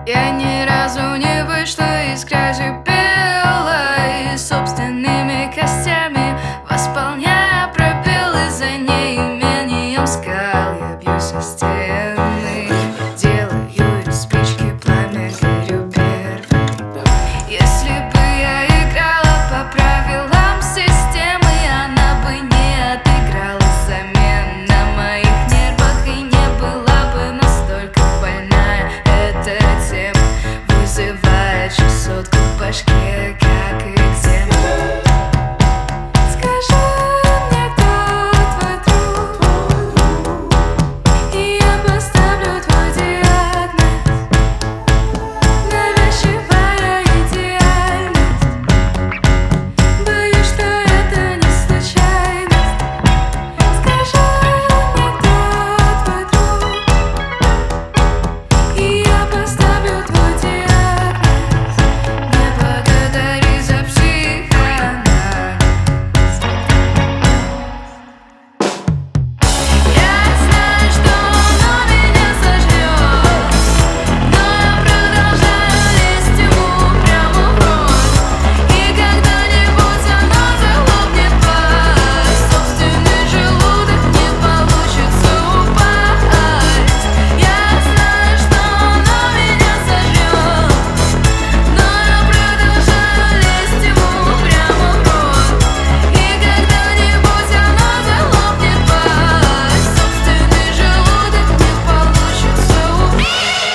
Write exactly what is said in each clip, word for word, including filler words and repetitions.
Я ни разу не вышла из грязи белой, собственными костями восполняя пробелы за неимением скал. Я бьюсь о стены, делаю из спички пламя, горю первой. Если бы я играла по правилам системы, она бы не отыграла замен на моих нервах и не была бы настолько больная. Эта тема вызывает чесотку в башке, как экзема. Скажи мне, кто твой друг, и я поставлю твой диагноз. Навязчивая идеальность, боюсь, что это не случайность. Скажи мне, кто твой друг, и я поставлю твой диагноз. Не благодари за психоанализ. Я знаю, что оно меня сожрет, но я продолжаю лезть ему прямо в рот. И когда-нибудь оно захлопнет пасть, собственный желудок не получится упасть. Я знаю, что оно меня сожрет, но я продолжаю лезть ему прямо в рот. И когда-нибудь оно захлопнет пасть, собственный желудок не получится упасть.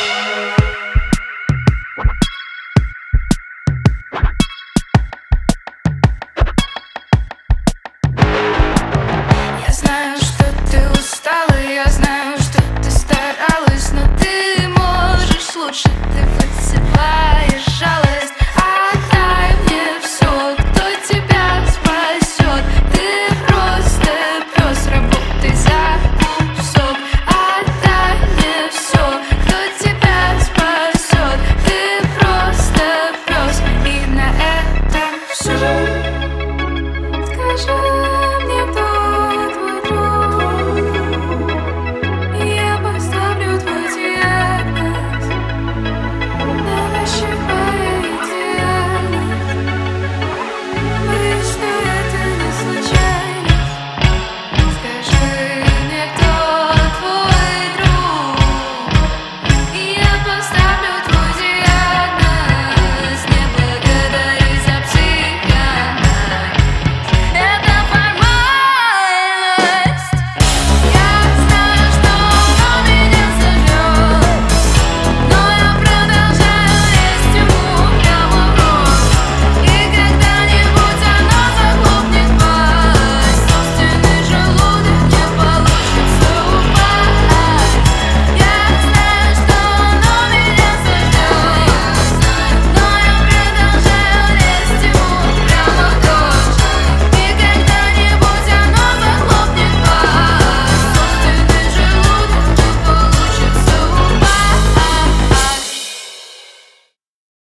Я знаю, что ты устала, я знаю, что ты старалась, но ты можешь лучше.